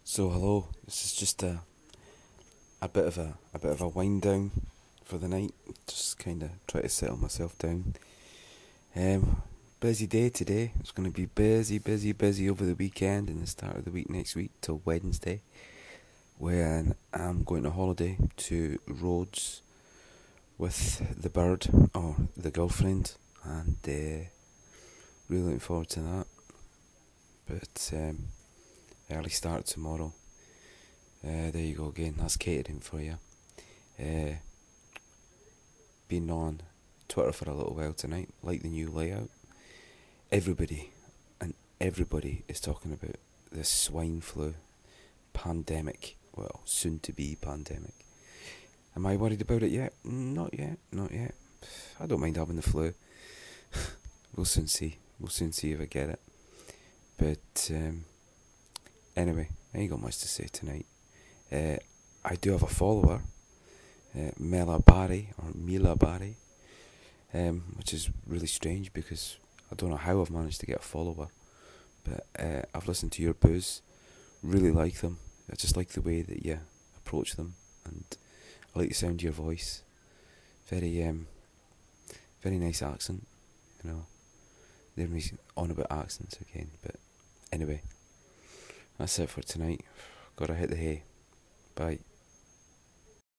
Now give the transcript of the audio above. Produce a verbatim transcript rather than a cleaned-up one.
So hello, this is just a a bit of a a bit of a wind down for the night. Just kind of try to settle myself down. Um, Busy day today. It's going to be busy, busy, busy over the weekend and the start of the week next week till Wednesday, when I'm going on holiday to Rhodes with the bird or the girlfriend, and uh, really looking forward to that. But um, early start tomorrow. Uh, there you go again. That's catering for you. Uh, been on Twitter for a little while tonight, like the new layout. Everybody and everybody is talking about this swine flu pandemic. Well, soon to be pandemic. Am I worried about it yet? Not yet, not yet. I don't mind having the flu. We'll soon see. We'll soon see if I get it. But um, anyway, I ain't got much to say tonight. Uh, I do have a follower, uh, Mela Barry, or Mila Barry, um, which is really strange because I don't know how I've managed to get a follower. But uh, I've listened to your booze, really like them. I just like the way that you approach them, and I like the sound of your voice. Very, um, very nice accent, you know. They're me on about accents again, but anyway, that's it for tonight. Gotta hit the hay. Bye.